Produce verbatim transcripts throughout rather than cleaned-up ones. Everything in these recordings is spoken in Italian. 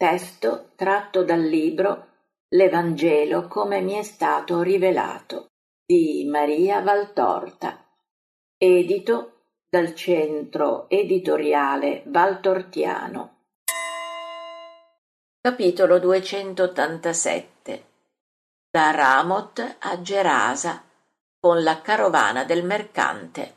Testo tratto dal libro L'Evangelo come mi è stato rivelato di Maria Valtorta, edito dal Centro Editoriale Valtortiano. Capitolo duecentottantasette. Da Ramoth a Gerasa con la carovana del mercante.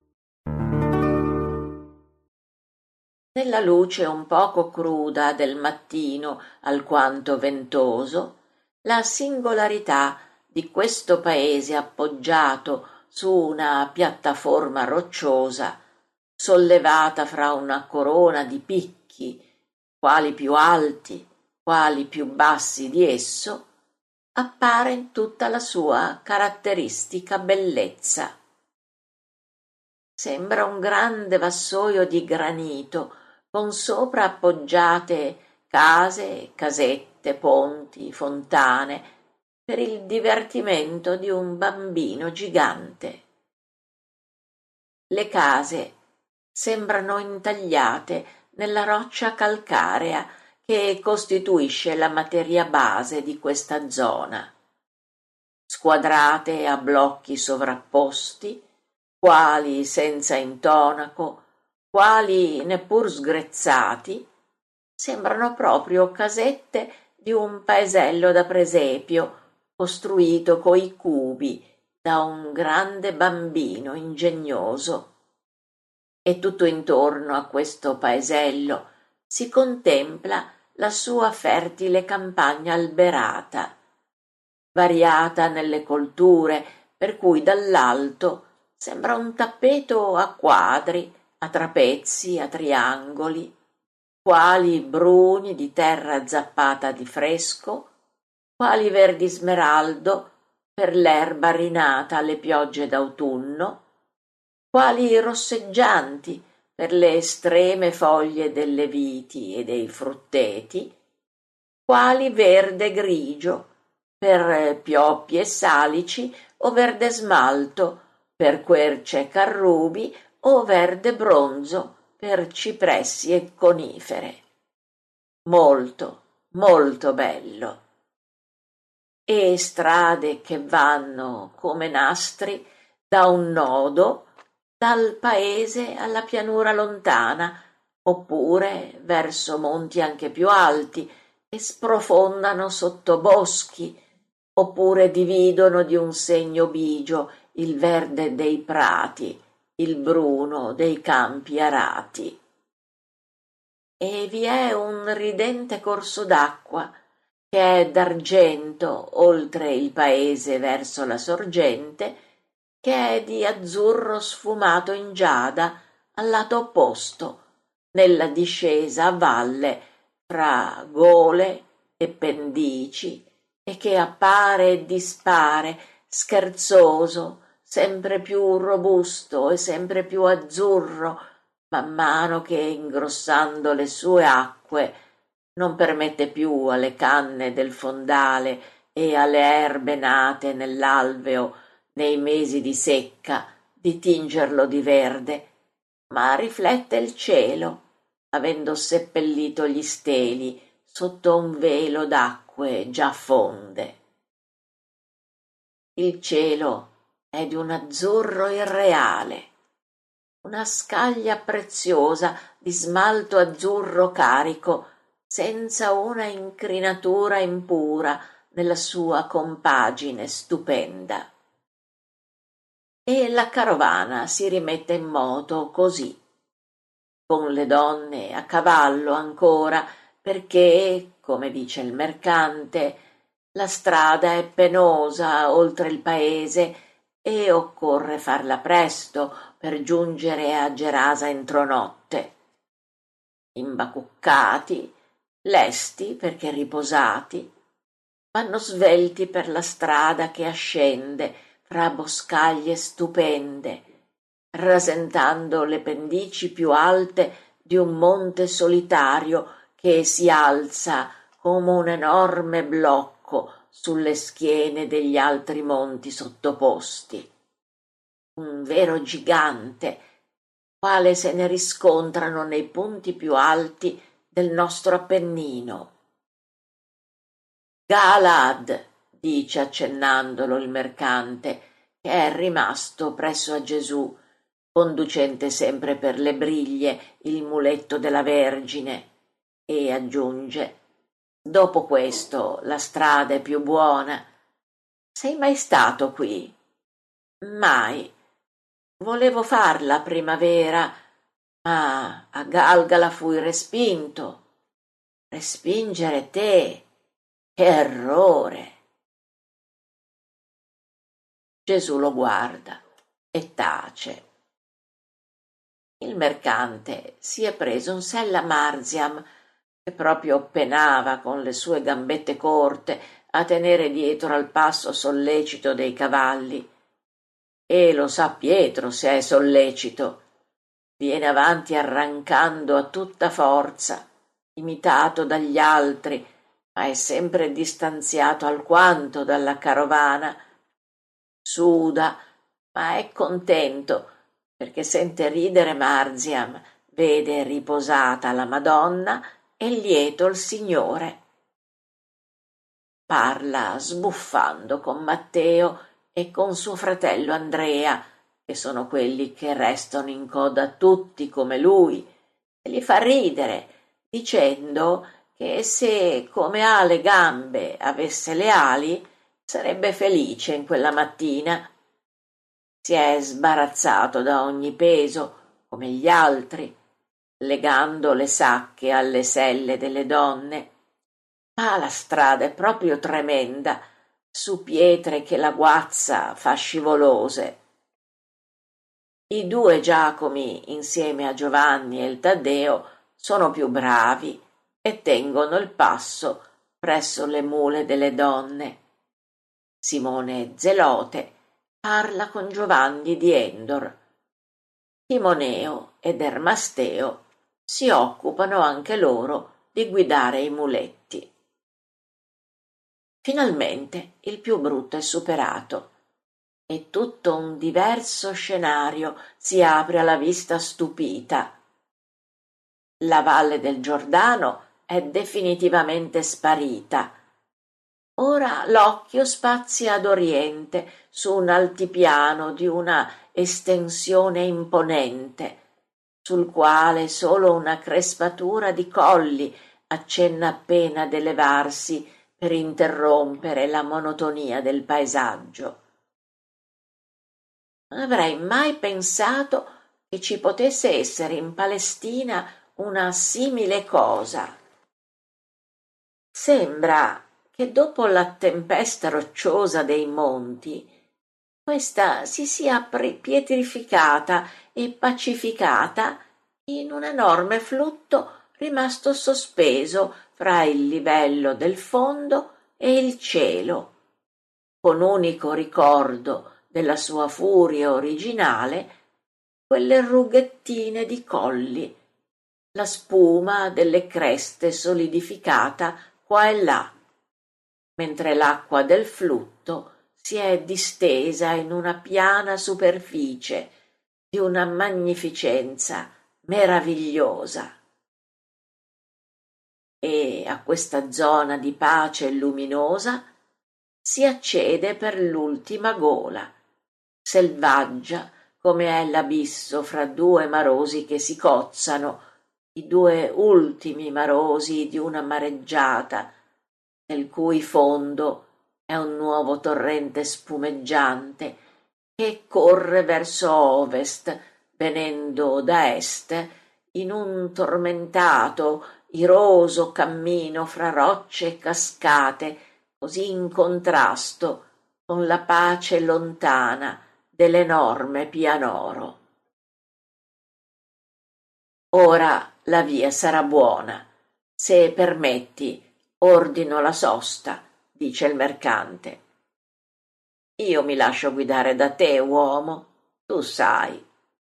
Nella luce un poco cruda del mattino alquanto ventoso, la singolarità di questo paese appoggiato su una piattaforma rocciosa, sollevata fra una corona di picchi, quali più alti, quali più bassi di esso, appare in tutta la sua caratteristica bellezza. Sembra un grande vassoio di granito, con sopra appoggiate case, casette, ponti, fontane, per il divertimento di un bambino gigante. Le case sembrano intagliate nella roccia calcarea che costituisce la materia base di questa zona, squadrate a blocchi sovrapposti, quali senza intonaco, quali neppur sgrezzati, sembrano proprio casette di un paesello da presepio, costruito coi cubi da un grande bambino ingegnoso. E tutto intorno a questo paesello si contempla la sua fertile campagna alberata, variata nelle colture, per cui dall'alto sembra un tappeto a quadri, a trapezzi, a triangoli, quali bruni di terra zappata di fresco, quali verdi smeraldo per l'erba rinata alle piogge d'autunno, quali rosseggianti per le estreme foglie delle viti e dei frutteti, quali verde grigio per pioppi e salici o verde smalto per querce e carrubi o verde bronzo per cipressi e conifere. Molto, molto bello. E strade che vanno come nastri da un nodo, dal paese alla pianura lontana, oppure verso monti anche più alti e sprofondano sotto boschi, oppure dividono di un segno bigio il verde dei prati, il bruno dei campi arati. E vi è un ridente corso d'acqua che è d'argento oltre il paese verso la sorgente, che è di azzurro sfumato in giada al lato opposto, nella discesa a valle fra gole e pendici, e che appare e dispare scherzoso, sempre più robusto e sempre più azzurro, man mano che, ingrossando le sue acque, non permette più alle canne del fondale e alle erbe nate nell'alveo nei mesi di secca di tingerlo di verde, ma riflette il cielo, avendo seppellito gli steli sotto un velo d'acque già fonde. Il cielo è di un azzurro irreale, una scaglia preziosa di smalto azzurro carico, senza una incrinatura impura nella sua compagine stupenda. E la carovana si rimette in moto così, con le donne a cavallo ancora, perché, come dice il mercante, la strada è penosa oltre il paese e occorre farla presto per giungere a Gerasa entro notte. Imbacuccati, lesti perché riposati, vanno svelti per la strada che ascende fra boscaglie stupende, rasentando le pendici più alte di un monte solitario che si alza come un enorme blocco sulle schiene degli altri monti sottoposti. Un vero gigante, quale se ne riscontrano nei punti più alti del nostro Appennino. Galad, dice accennandolo il mercante, che è rimasto presso a Gesù, conducente sempre per le briglie il muletto della Vergine, e aggiunge: dopo questo la strada è più buona. Sei mai stato qui? Mai. Volevo far la primavera, ma a Galgala fui respinto. Respingere te? Che errore! Gesù lo guarda e tace. Il mercante si è preso un sella Marziam che proprio penava con le sue gambette corte a tenere dietro al passo sollecito dei cavalli. E lo sa Pietro se è sollecito. Viene avanti arrancando a tutta forza, imitato dagli altri, ma è sempre distanziato alquanto dalla carovana. Suda, ma è contento, perché sente ridere Marziam, vede riposata la Madonna e lieto il Signore. Parla sbuffando con Matteo e con suo fratello Andrea, che sono quelli che restano in coda tutti come lui, e li fa ridere, dicendo che se come ha le gambe avesse le ali, sarebbe felice in quella mattina. Si è sbarazzato da ogni peso, come gli altri, legando le sacche alle selle delle donne. Ma la strada è proprio tremenda, su pietre che la guazza fa scivolose. I due Giacomi, insieme a Giovanni e il Taddeo, sono più bravi e tengono il passo presso le mule delle donne. Simone Zelote parla con Giovanni di Endor. Timoneo ed Ermasteo si occupano anche loro di guidare i muletti. Finalmente il più brutto è superato e tutto un diverso scenario si apre alla vista stupita. La valle del Giordano è definitivamente sparita. Ora l'occhio spazia ad oriente su un altipiano di una estensione imponente, sul quale solo una crespatura di colli accenna appena d'elevarsi per interrompere la monotonia del paesaggio. Non avrei mai pensato che ci potesse essere in Palestina una simile cosa. Sembra che dopo la tempesta rocciosa dei monti, questa si sia pietrificata e pacificata in un enorme flutto rimasto sospeso fra il livello del fondo e il cielo, con unico ricordo della sua furia originale quelle rughettine di colli, la spuma delle creste solidificata qua e là, mentre l'acqua del flutto si è distesa in una piana superficie di una magnificenza meravigliosa. E a questa zona di pace luminosa si accede per l'ultima gola, selvaggia come è l'abisso fra due marosi che si cozzano, i due ultimi marosi di una mareggiata, nel cui fondo è un nuovo torrente spumeggiante che corre verso ovest, venendo da est in un tormentato, iroso cammino fra rocce e cascate, così in contrasto con la pace lontana dell'enorme pianoro. Ora la via sarà buona. Se permetti, ordino la sosta, dice il mercante. Io mi lascio guidare da te, uomo, tu sai.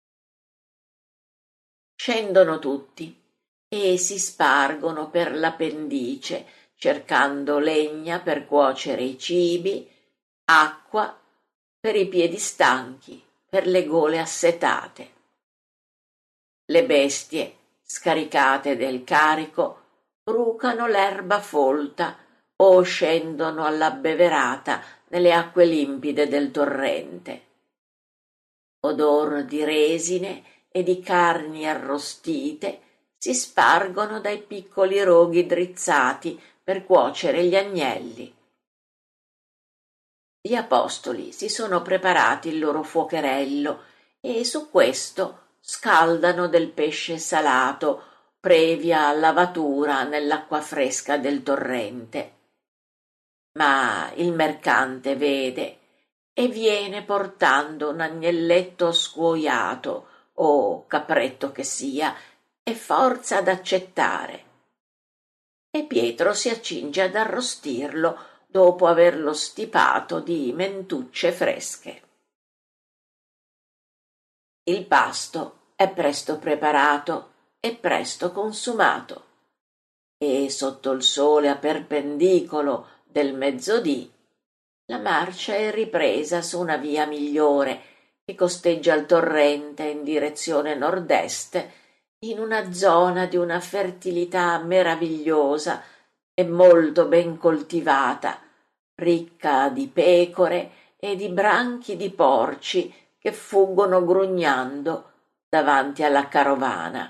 Scendono tutti e si spargono per la pendice, cercando legna per cuocere i cibi, acqua per i piedi stanchi, per le gole assetate. Le bestie scaricate del carico, brucano l'erba folta o scendono all'abbeverata nelle acque limpide del torrente. Odor di resine e di carni arrostite si spargono dai piccoli roghi drizzati per cuocere gli agnelli. Gli apostoli si sono preparati il loro fuocherello e su questo scaldano del pesce salato previa lavatura nell'acqua fresca del torrente. Ma il mercante vede e viene portando un agnelletto scuoiato o capretto che sia e forza ad accettare. E Pietro si accinge ad arrostirlo dopo averlo stipato di mentucce fresche. Il pasto è presto preparato e presto consumato, e sotto il sole a perpendicolo del mezzodì la marcia è ripresa su una via migliore che costeggia il torrente in direzione nord-est, in una zona di una fertilità meravigliosa e molto ben coltivata, ricca di pecore e di branchi di porci che fuggono grugnando davanti alla carovana.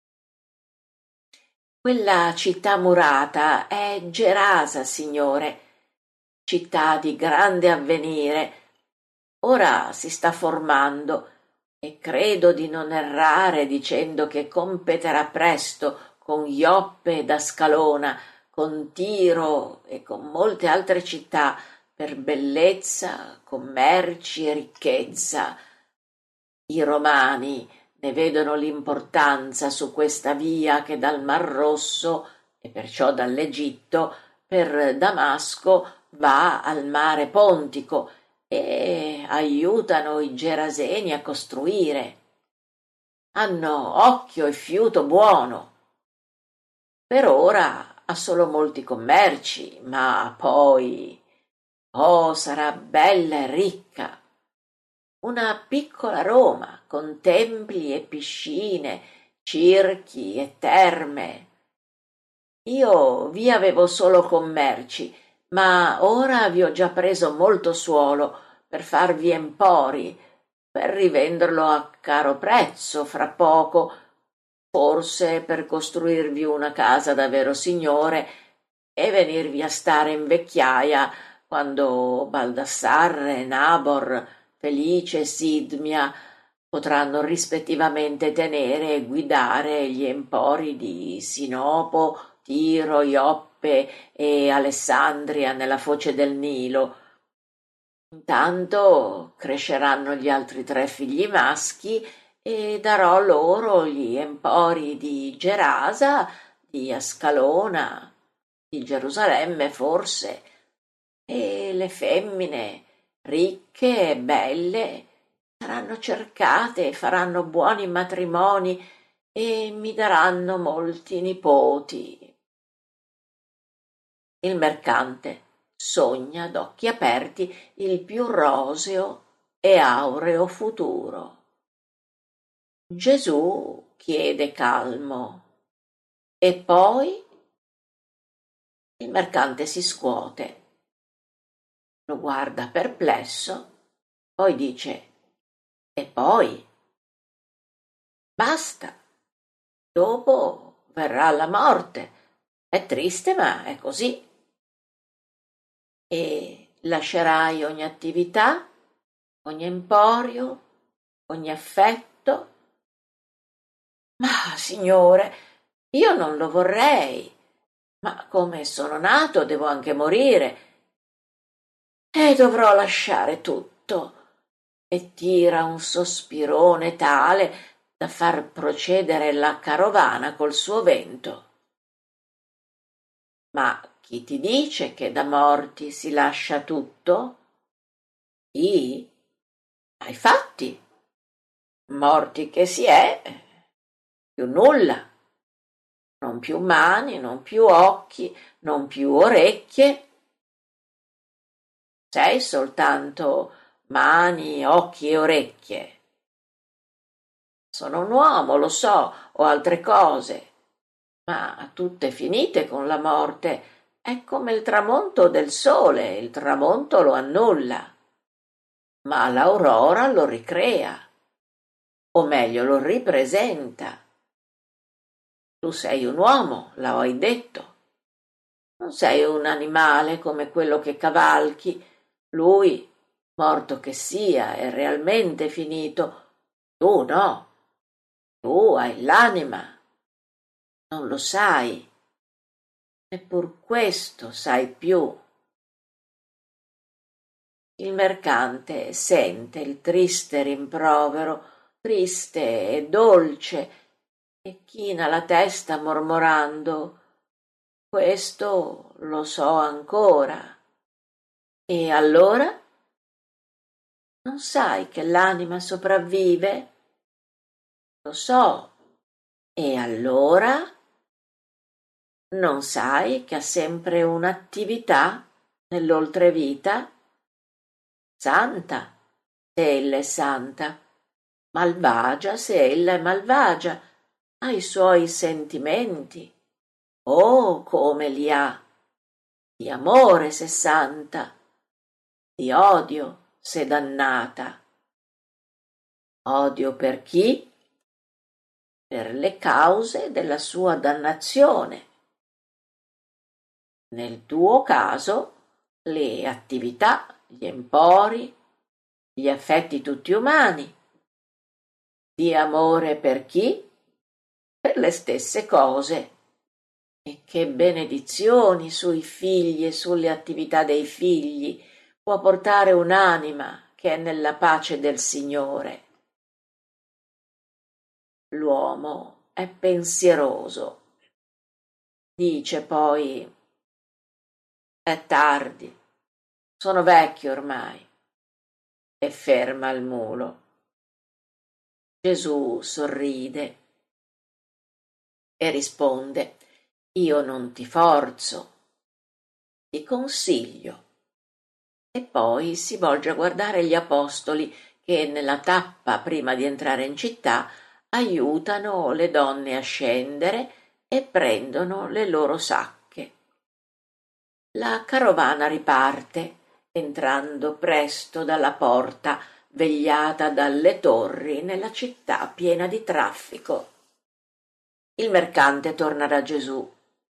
Quella città murata è Gerasa, signore, città di grande avvenire. Ora si sta formando e credo di non errare dicendo che competerà presto con Ioppe ed Ascalona, con Tiro e con molte altre città per bellezza, commerci e ricchezza. I romani ne vedono l'importanza su questa via che dal Mar Rosso e perciò dall'Egitto per Damasco va al mare Pontico e aiutano i geraseni a costruire. Hanno occhio e fiuto buono. Per ora ha solo molti commerci, ma poi, oh, sarà bella e ricca. Una piccola Roma con templi e piscine, circhi e terme. Io vi avevo solo commerci, ma ora vi ho già preso molto suolo per farvi empori, per rivenderlo a caro prezzo fra poco, forse per costruirvi una casa da vero signore e venirvi a stare in vecchiaia quando Baldassarre, Nabor, Felice e Sidmia potranno rispettivamente tenere e guidare gli empori di Sinopo, Tiro, Ioppe e Alessandria nella foce del Nilo. Intanto cresceranno gli altri tre figli maschi e darò loro gli empori di Gerasa, di Ascalona, di Gerusalemme forse, e le femmine ricche e belle saranno cercate e faranno buoni matrimoni e mi daranno molti nipoti. Il mercante sogna ad occhi aperti il più roseo e aureo futuro. Gesù chiede calmo: e poi? Il mercante si scuote, lo guarda perplesso, poi dice: e poi? Basta. Dopo verrà la morte. È triste, ma è così. E lascerai ogni attività, ogni emporio, ogni affetto? Ma, signore, io non lo vorrei. Ma come sono nato, devo anche morire. E dovrò lasciare tutto. E tira un sospirone tale da far procedere la carovana col suo vento. Ma chi ti dice che da morti si lascia tutto? Chi? Ai fatti. Morti che si è, più nulla. Non più mani, non più occhi, non più orecchie. Sei soltanto mani, occhi e orecchie. Sono un uomo, lo so, ho altre cose, ma tutte finite con la morte. È come il tramonto del sole, il tramonto lo annulla, ma l'aurora lo ricrea, o meglio lo ripresenta. Tu sei un uomo, l'hai detto. Non sei un animale come quello che cavalchi. Lui, morto che sia, è realmente finito. Tu no. Tu hai l'anima. Non lo sai. Neppur questo sai più. Il mercante sente il triste rimprovero, triste e dolce, e china la testa mormorando: questo lo so ancora. E allora? Non sai che l'anima sopravvive? Lo so. E allora? Non sai che ha sempre un'attività nell'oltrevita? Santa, se ella è santa, malvagia se ella è malvagia, ha i suoi sentimenti. Oh, come li ha! Di amore se santa, di odio se dannata. Odio per chi? Per le cause della sua dannazione. Nel tuo caso, le attività, gli empori, gli affetti tutti umani. Di amore per chi? Per le stesse cose. E che benedizioni sui figli e sulle attività dei figli può portare un'anima che è nella pace del Signore. L'uomo è pensieroso. Dice poi: è tardi, sono vecchio ormai, e ferma il mulo. Gesù sorride e risponde: io non ti forzo, ti consiglio. E poi si volge a guardare gli apostoli che nella tappa prima di entrare in città aiutano le donne a scendere e prendono le loro sacche. La carovana riparte, entrando presto dalla porta vegliata dalle torri nella città piena di traffico. Il mercante torna da Gesù.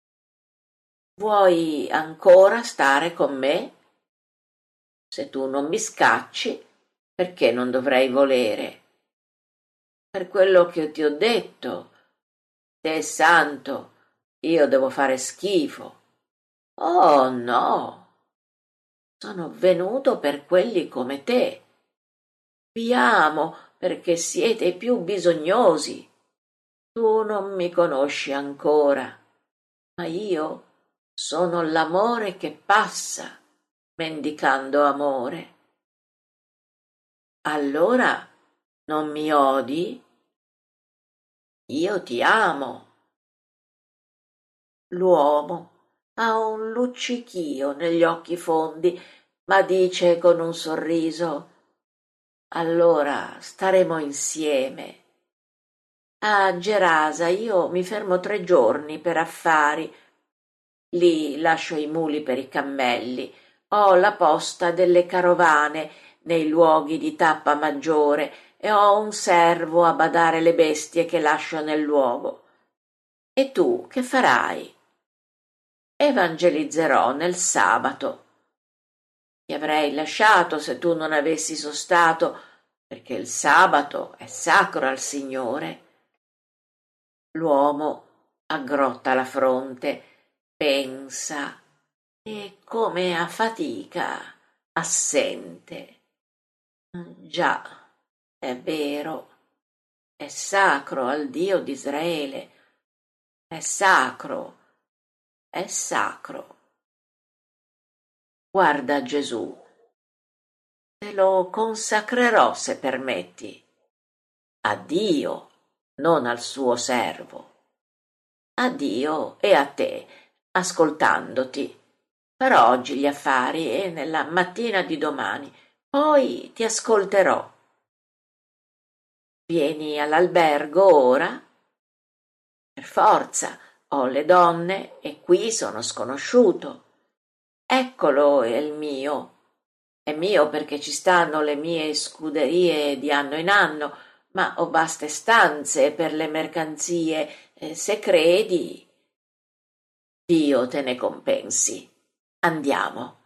Vuoi ancora stare con me? Se tu non mi scacci, perché non dovrei volere? Per quello che ti ho detto, te è santo, io devo fare schifo. Oh no, sono venuto per quelli come te. Vi amo perché siete i più bisognosi. Tu non mi conosci ancora, ma io sono l'amore che passa, mendicando amore. Allora non mi odi? Io ti amo. L'uomo ha un luccichio negli occhi fondi, ma dice con un sorriso: allora staremo insieme. A Gerasa io mi fermo tre giorni per affari. Lì lascio i muli per i cammelli, ho la posta delle carovane nei luoghi di tappa maggiore e ho un servo a badare le bestie che lascio nel luogo. E tu che farai? Evangelizzerò nel sabato. Ti avrei lasciato se tu non avessi sostato, perché il sabato è sacro al Signore. L'uomo aggrotta la fronte, pensa, e come a fatica assente. Già, è vero, è sacro al Dio d'Israele, è sacro, è sacro. Guarda Gesù, te lo consacrerò se permetti, a Dio, non al suo servo. A Dio e a te, ascoltandoti. Farò oggi gli affari e nella mattina di domani, poi ti ascolterò. Vieni all'albergo ora? Per forza, ho le donne e qui sono sconosciuto. Eccolo è il mio. È mio perché ci stanno le mie scuderie di anno in anno, ma ho vaste stanze per le mercanzie. Eh, se credi, Dio te ne compensi. Andiamo.